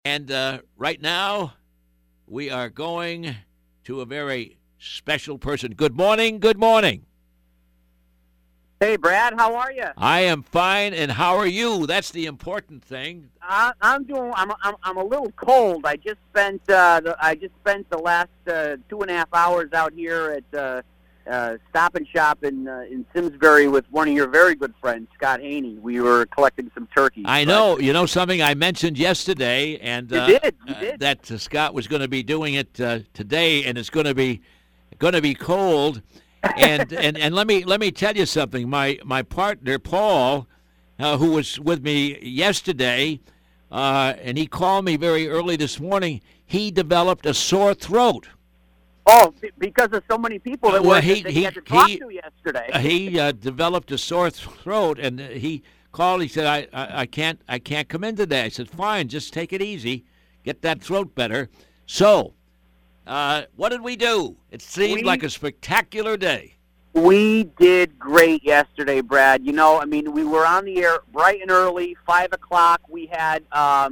And right now, we are going to a very special person. Good morning. Good morning. Hey, Brad, how are you? I am fine, and how are you? That's the important thing. I'm doing. I'm a little cold. I just spent the last 2.5 hours out here at Stop and Shop in Simsbury with one of your very good friends, Scott Haney. We were collecting some turkeys. I know. You know something I mentioned yesterday, and you did. That Scott was going to be doing it today, and it's going to be cold. And let me tell you something. My partner Paul, who was with me yesterday, and he called me very early this morning. He developed a sore throat. Oh, because of so many people that he had to talk to yesterday. He developed a sore throat, and he called. He said, "I can't come in today." I said, "Fine, just take it easy, get that throat better." So, what did we do? It seemed like a spectacular day. We did great yesterday, Brad. You know, I mean, we were on the air bright and early, 5 o'clock. We had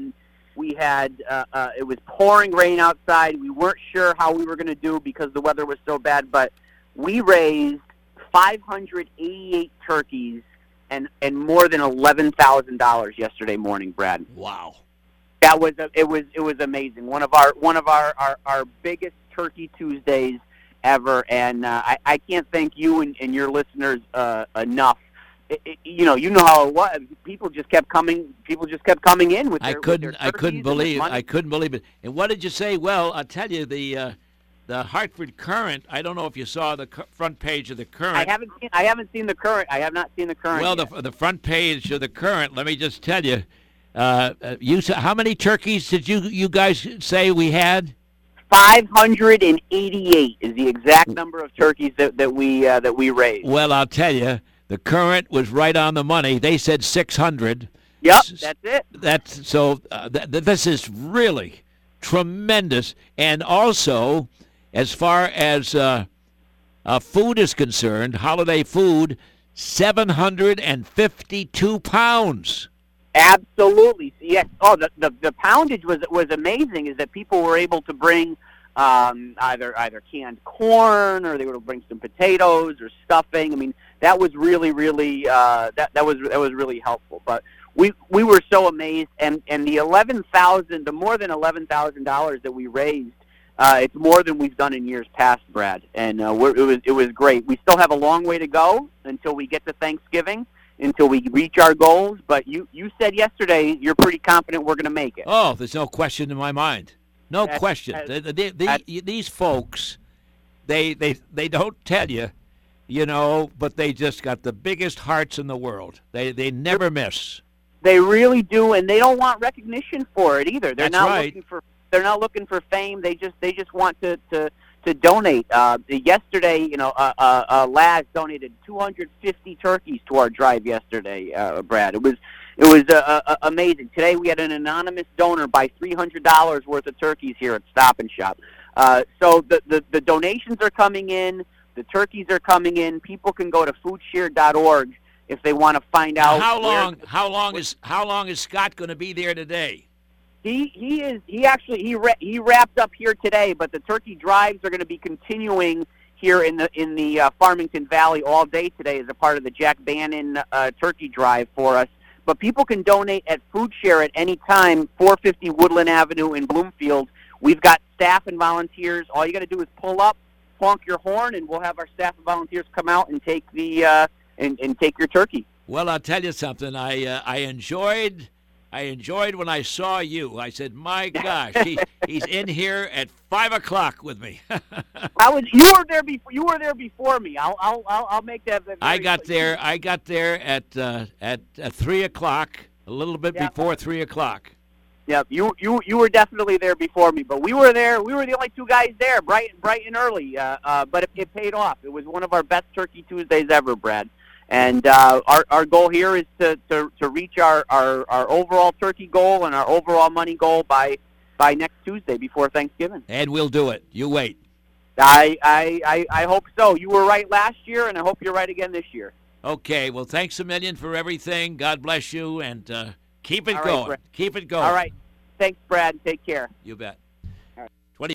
it was pouring rain outside. We weren't sure how we were going to do because the weather was so bad, but we raised 588 turkeys and more than $11,000 yesterday morning, Brad. Wow. It was amazing. One of our biggest Turkey Tuesdays ever, and I can't thank you and your listeners enough. You know how it was. People just kept coming in with their turkeys. I couldn't believe it. And what did you say? Well, I'll tell you, the Hartford Courant. I don't know if you saw the front page of the Courant. I haven't seen the Courant. I have not seen the Courant. Well, yet. the front page of the Courant. Let me just tell you. How many turkeys did you guys say we had? 588 is the exact number of turkeys that we raised. Well, I'll tell you, the Courant was right on the money. They said 600. Yep, that's it. This is really tremendous. And also, as far as food is concerned, holiday food, 752 pounds. Absolutely, yes. Oh, the poundage was amazing. Is that people were able to bring either canned corn, or they would bring some potatoes or stuffing. I mean, that was really that was really helpful. But we were so amazed, and the more than $11,000 that we raised, it's more than we've done in years past, Brad. And it was great. We still have a long way to go until we get to Thanksgiving, until we reach our goals, but you said yesterday you're pretty confident we're going to make it. Oh, there's no question in my mind. No question. These folks, they don't tell you, but they just got the biggest hearts in the world. They never miss. They really do, and they don't want recognition for it either. They're not looking for fame. They just want to donate. Yesterday, Laz donated 250 turkeys to our drive yesterday, Brad. It was amazing. Today we had an anonymous donor buy $300 worth of turkeys here at Stop and Shop. So the donations are coming in. The turkeys are coming in. People can go to foodshare.org if they want to find out. How long is Scott going to be there today? He wrapped up here today, but the turkey drives are going to be continuing here in the Farmington Valley all day today as a part of the Jack Bannon turkey drive for us. But people can donate at FoodShare at any time, 450 Woodland Avenue in Bloomfield. We've got staff and volunteers. All you got to do is pull up, honk your horn, and we'll have our staff and volunteers come out and take and take your turkey. Well, I'll tell you something. I enjoyed when I saw you. I said, "My gosh, he's in here at 5 o'clock with me." You were there before. You were there before me. I'll make that. I got there at 3 o'clock, a little bit before 3 o'clock. Yep, you were definitely there before me, but we were there. We were the only two guys there, bright and early. But it paid off. It was one of our best Turkey Tuesdays ever, Brad. And our goal here is to reach our overall turkey goal and our overall money goal by next Tuesday before Thanksgiving. And we'll do it. You wait. I hope so. You were right last year, and I hope you're right again this year. Okay. Well, thanks a million for everything. God bless you, and keep it going. Brett. Keep it going. All right. Thanks, Brad. Take care. You bet.